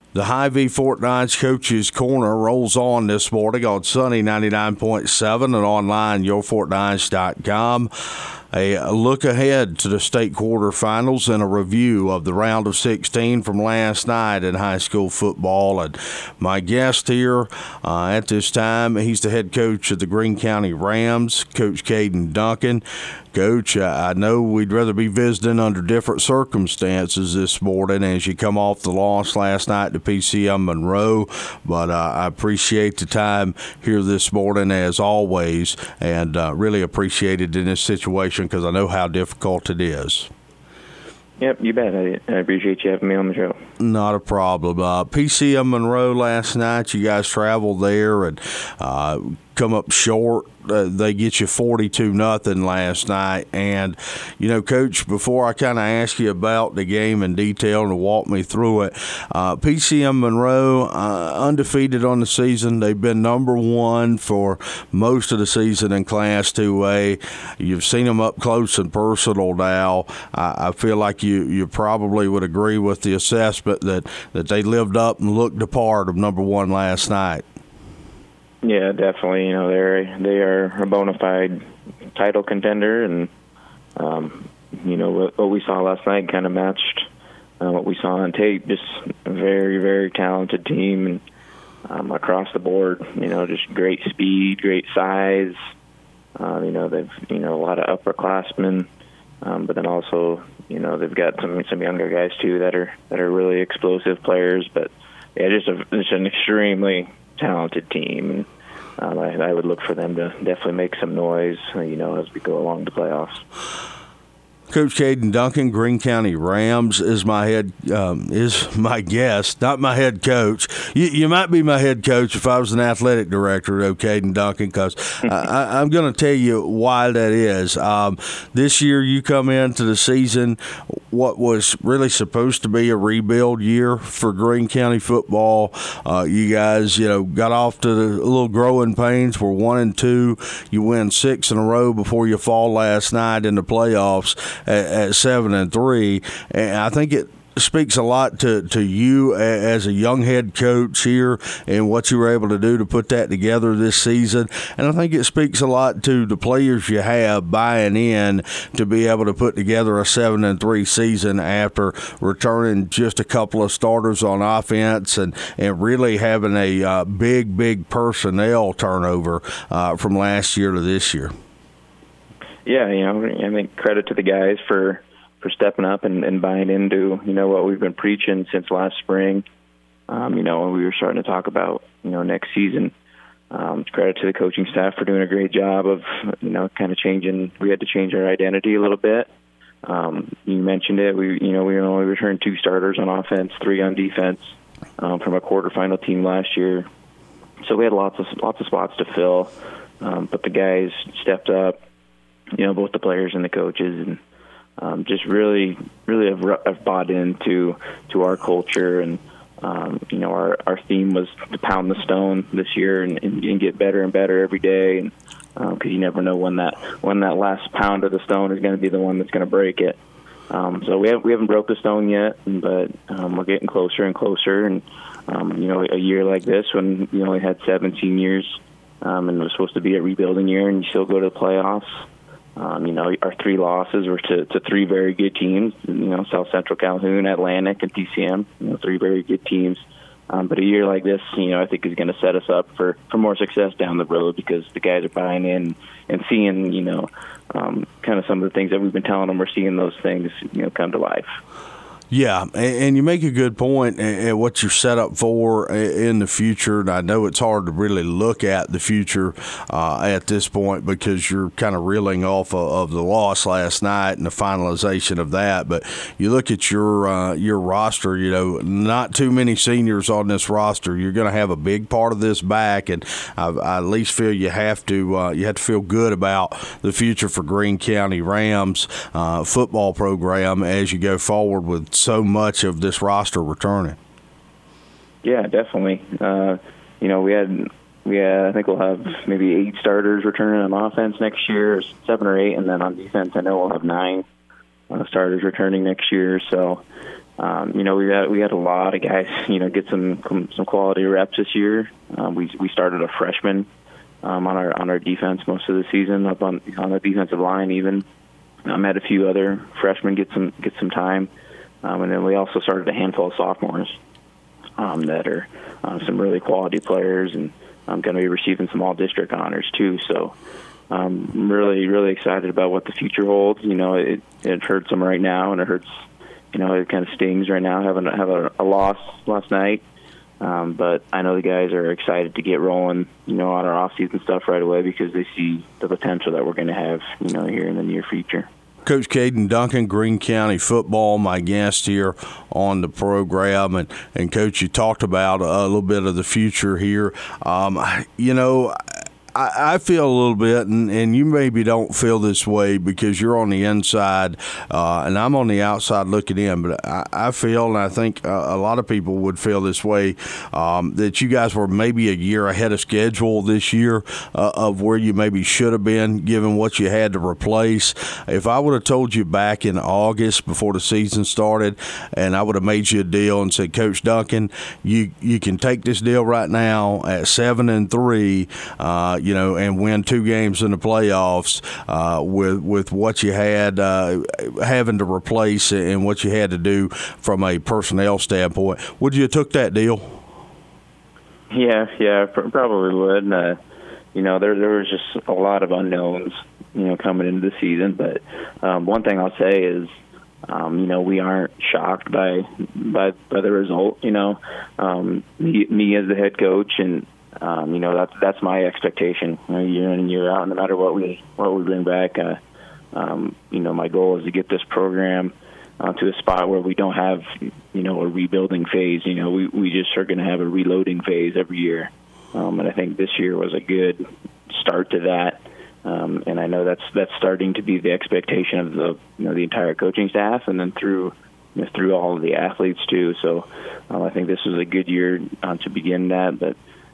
The Hy-Vee Fort Dodge Coaches Corner rolls on this morning on Sunny 99.7 and online, yourfortdodge.com. A look ahead to the state quarterfinals and a review of the round of 16 from last night in high school football. And my guest here at this time, he's the head coach of the Greene County Rams, Coach Caden Duncan. Coach, I know we'd rather be visiting under different circumstances this morning as you come off the loss last night to PCM Monroe, but I appreciate the time here this morning as always, and really appreciate it in this situation because I know how difficult it is. Yep, you bet. I appreciate you having me on the show. Not a problem. PCM Monroe last night, you guys traveled there and come up short. They get you 42-0 last night. And, you know, Coach, before I kind of ask you about the game in detail and walk me through it, PCM Monroe, undefeated on the season. They've been number one for most of the season in Class 2A. You've seen them up close and personal now. I feel like you probably would agree with the assessment that they lived up and looked the part of number one last night. Yeah, definitely. You know, they are a bona fide title contender, and you know what we saw last night kind of matched what we saw on tape. Just a very, very talented team, and across the board. You know, just great speed, great size. You know, they've a lot of upperclassmen, but then also they've got some younger guys too that are really explosive players. But yeah, just an extremely talented team, and I would look for them to definitely make some noise, as we go along the playoffs. Coach Caden Duncan, Greene County Rams, is my guest, not my head coach. You might be my head coach if I was an athletic director, Caden Duncan, because I'm going to tell you why that is. This year you come into the season, what was really supposed to be a rebuild year for Greene County football. You guys, got off to the little growing pains. We're 1-2. You win 6 in a row before you fall last night in the playoffs at 7-3, and I think it speaks a lot to you as a young head coach here and what you were able to do to put that together this season. And I think it speaks a lot to the players you have buying in to be able to put together a 7-3 season after returning just a couple of starters on offense and really having a big personnel turnover from last year to this year. Yeah, I think credit to the guys for stepping up and buying into, what we've been preaching since last spring. When we were starting to talk about, next season. Credit to the coaching staff for doing a great job of, kind of changing. We had to change our identity a little bit. You mentioned it. We only returned 2 starters on offense, 3 on defense from a quarterfinal team last year. So we had lots of spots to fill, but the guys stepped up. Both the players and the coaches, and just really have bought into our culture. And our theme was to pound the stone this year and get better and better every day. And because you never know when that last pound of the stone is going to be the one that's going to break it. So we haven't broke the stone yet, but we're getting closer and closer. And a year like this, when we only had 17 years, and it was supposed to be a rebuilding year, and you still go to the playoffs. Our 3 losses were to 3 very good teams, South Central Calhoun, Atlantic, and PCM, 3 very good teams. But a year like this, I think is going to set us up for more success down the road because the guys are buying in and seeing, kind of some of the things that we've been telling them. We're seeing those things, come to life. Yeah, and you make a good point at what you're set up for in the future. And I know it's hard to really look at the future at this point because you're kind of reeling off of the loss last night and the finalization of that. But you look at your roster, not too many seniors on this roster. You're going to have a big part of this back, and I at least feel you have to feel good about the future for Greene County Rams football program as you go forward with so much of this roster returning. Yeah, definitely. I think we'll have maybe 8 starters returning on offense next year, 7 or 8, and then on defense, I know we'll have 9 starters returning next year. So, We had a lot of guys, get some quality reps this year. We started a freshman on our defense most of the season, up on the defensive line even. Had a few other freshmen get some time, and then we also started a handful of sophomores that are some really quality players, and I'm going to be receiving some all-district honors too. So I'm really, really excited about what the future holds. It hurts them right now, and it hurts. It kind of stings right now having a loss last night. But I know the guys are excited to get rolling, on our off-season stuff right away because they see the potential that we're going to have, here in the near future. Coach Caden Duncan, Greene County football, my guest here on the program. And Coach, you talked about a little bit of the future here. I feel a little bit, and you maybe don't feel this way because you're on the inside and I'm on the outside looking in, but I feel, and I think a lot of people would feel this way, that you guys were maybe a year ahead of schedule this year of where you maybe should have been given what you had to replace. If I would have told you back in August before the season started and I would have made you a deal and said, Coach Duncan, you can take this deal right now at 7-3, and win 2 games in the playoffs with what you had having to replace and what you had to do from a personnel standpoint. Would you have took that deal? Yeah, probably would. There was just a lot of unknowns, coming into the season. But one thing I'll say is, we aren't shocked by the result. Me as the head coach, and that's my expectation. Year in and year out, no matter what we bring back. My goal is to get this program to a spot where we don't have a rebuilding phase. We just are going to have a reloading phase every year, and I think this year was a good start to that. And I know that's starting to be the expectation of the entire coaching staff, and then through all of the athletes too. So I think this was a good year to begin that. But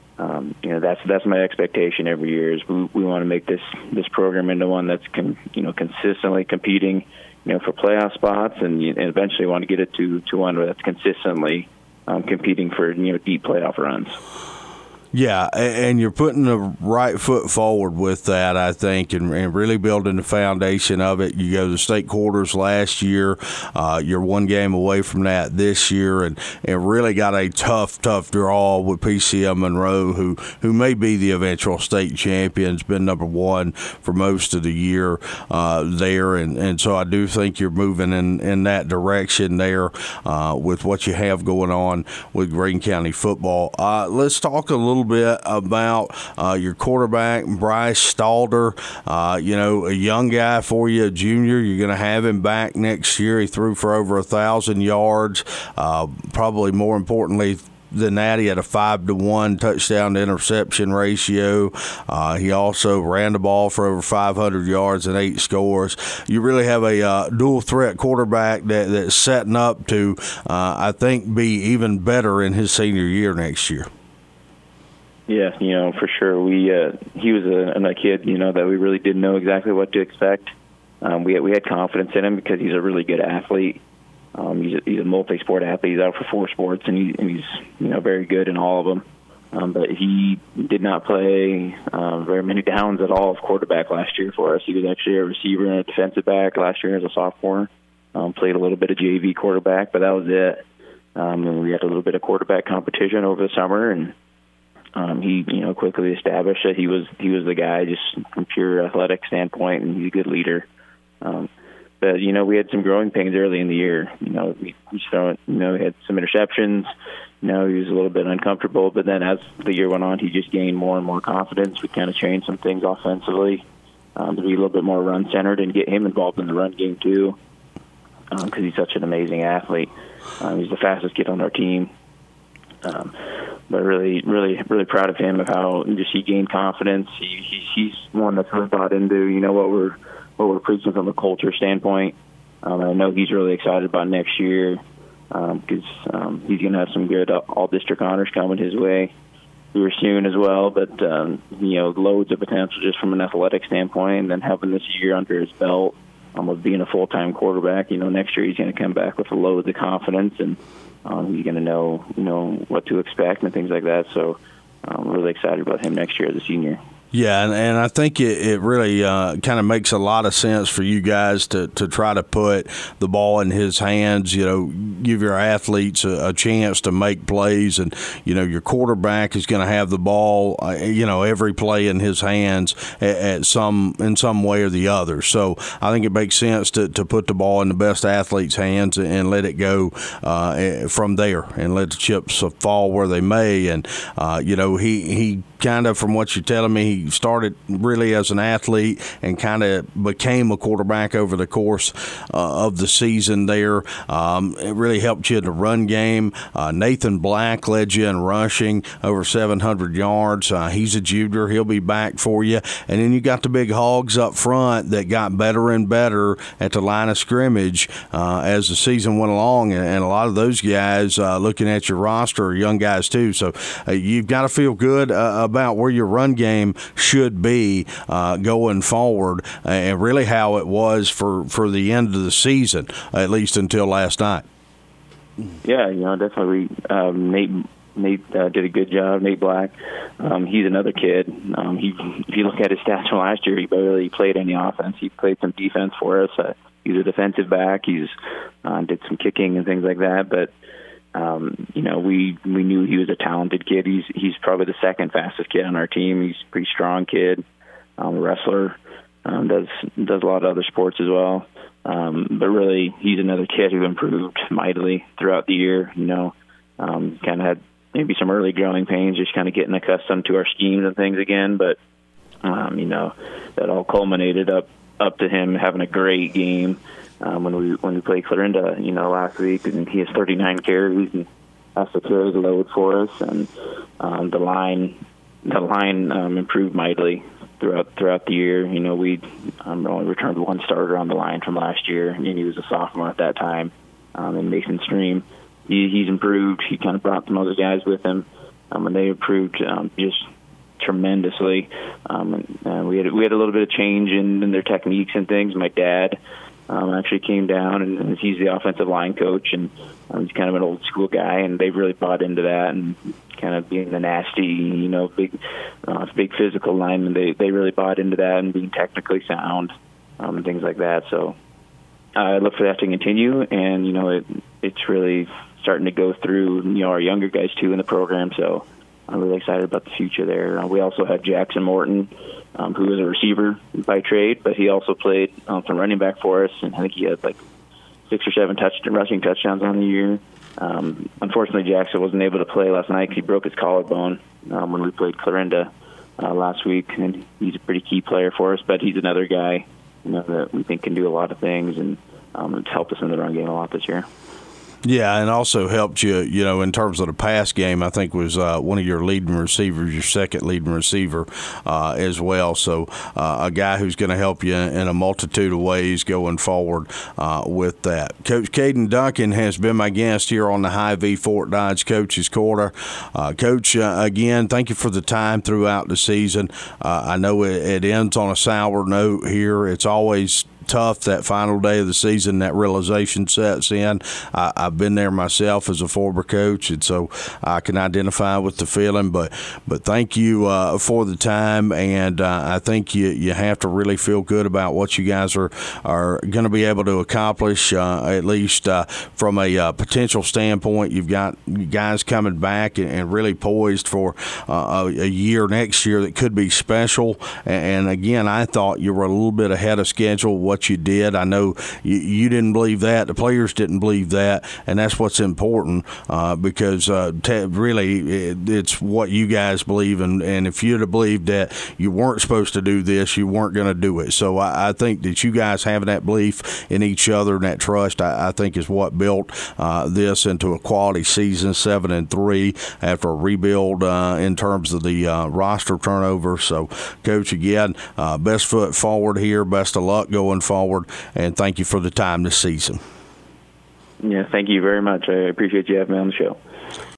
that's my expectation every year. Is we want to make this program into one that's consistently competing, for playoff spots, and eventually want to get it to one that's consistently competing for deep playoff runs. Yeah, and you're putting the right foot forward with that, I think, and really building the foundation of it. You go to the state quarters last year. You're 1 game away from that this year, and really got a tough draw with PCM Monroe, who may be the eventual state champions, been number 1 for most of the year there. And so I do think you're moving in that direction there with what you have going on with Greene County football. Let's talk a little bit about your quarterback, Bryce Stalder. A young guy for you, a junior. You're going to have him back next year. He threw for over 1,000 yards. Probably more importantly than that, he had a 5-to-1 touchdown to interception ratio. He also ran the ball for over 500 yards and 8 scores. You really have a dual threat quarterback that's setting up to, I think, be even better in his senior year next year. Yeah, for sure. He was a kid, that we really didn't know exactly what to expect. We had confidence in him because he's a really good athlete. He's a multi-sport athlete. He's out for 4 sports, and he's very good in all of them. But he did not play very many downs at all of quarterback last year for us. He was actually a receiver and a defensive back last year as a sophomore. Played a little bit of JV quarterback, but that was it. And we had a little bit of quarterback competition over the summer, and he, quickly established that he was the guy just from pure athletic standpoint, and he's a good leader. But we had some growing pains early in the year. We had some interceptions. He was a little bit uncomfortable, but then as the year went on, he just gained more and more confidence. We kind of changed some things offensively to be a little bit more run centered and get him involved in the run game too, because he's such an amazing athlete. He's the fastest kid on our team. But really, really, really proud of him of how just he gained confidence. He's one that's really bought into what we're preaching from a culture standpoint. I know he's really excited about next year because he's going to have some good all-district honors coming his way here soon as well. But loads of potential just from an athletic standpoint, and then having this year under his belt of being a full-time quarterback. Next year he's going to come back with a load of confidence, and he's going to know what to expect and things like that. So I'm really excited about him next year as a senior. Yeah, and I think it really kind of makes a lot of sense for you guys to try to put the ball in his hands, give your athletes a chance to make plays, and, your quarterback is going to have the ball, every play in his hands in some way or the other. So I think it makes sense to put the ball in the best athlete's hands and let it go from there and let the chips fall where they may. And, he kind of, from what you're telling me, he started really as an athlete and kind of became a quarterback over the course of the season there. It really helped you in the run game. Nathan Black led you in rushing, over 700 yards. He's a junior. He'll be back for you. And then you got the big hogs up front that got better and better at the line of scrimmage as the season went along. And a lot of those guys, looking at your roster, are young guys too. So you've got to feel good about where your run game should be going forward, and really how it was for the end of the season, at least until last night. Yeah, definitely. Nate did a good job. Nate Black, he's another kid. If you look at his stats from last year, he barely played any offense. He played some defense for us. He's a defensive back. He's did some kicking and things like that, but we knew he was a talented kid. He's probably the second fastest kid on our team. He's a pretty strong kid, a wrestler, does a lot of other sports as well. But really, he's another kid who improved mightily throughout the year. Kind of had maybe some early growing pains, just kind of getting accustomed to our schemes and things again. But that all culminated up to him having a great game. When we played Clarinda, last week, and he has 39 carries and has to carry the load for us, and the line improved mightily throughout the year. We only returned one starter on the line from last year, and he was a sophomore at that time. And Mason Stream, he's improved. He kind of brought some other guys with him, and they improved just tremendously. And we had a little bit of change in their techniques and things. My dad actually came down, and he's the offensive line coach, and he's kind of an old school guy, and they really bought into that, and kind of being the nasty, big physical lineman, they really bought into that, and being technically sound, and things like that. So I look for that to continue, and it's really starting to go through our younger guys too in the program. So I'm really excited about the future there. We also have Jackson Morton, who is a receiver by trade, but he also played some running back for us, and I think he had like 6 or 7 rushing touchdowns on the year. Unfortunately, Jackson wasn't able to play last night because he broke his collarbone when we played Clarinda last week, and he's a pretty key player for us, but he's another guy that we think can do a lot of things, and it's helped us in the run game a lot this year. Yeah, and also helped you, in terms of the pass game, I think was one of your leading receivers, your second leading receiver as well. So a guy who's going to help you in a multitude of ways going forward with that. Coach Caden Duncan has been my guest here on the Hy-Vee Fort Dodge Coach's Corner. Coach, again, thank you for the time throughout the season. I know it ends on a sour note here. It's always tough that final day of the season. That realization sets in. I've been there myself as a former coach, and so I can identify with the feeling. But thank you for the time, and I think you have to really feel good about what you guys are going to be able to accomplish, at least from a potential standpoint. You've got guys coming back and really poised for a year next year that could be special. And again, I thought you were a little bit ahead of schedule. What you did, I know you didn't believe that, the players didn't believe that, and that's what's important because really it's what you guys believe, and if you'd have believed that you weren't supposed to do this, you weren't going to do it. So I think that you guys having that belief in each other and that trust, I think is what built this into a quality season, 7-3 after a rebuild in terms of the roster turnover. So Coach, again, best foot forward here, best of luck going forward, and thank you for the time this season. Yeah, thank you very much. I appreciate you having me on the show.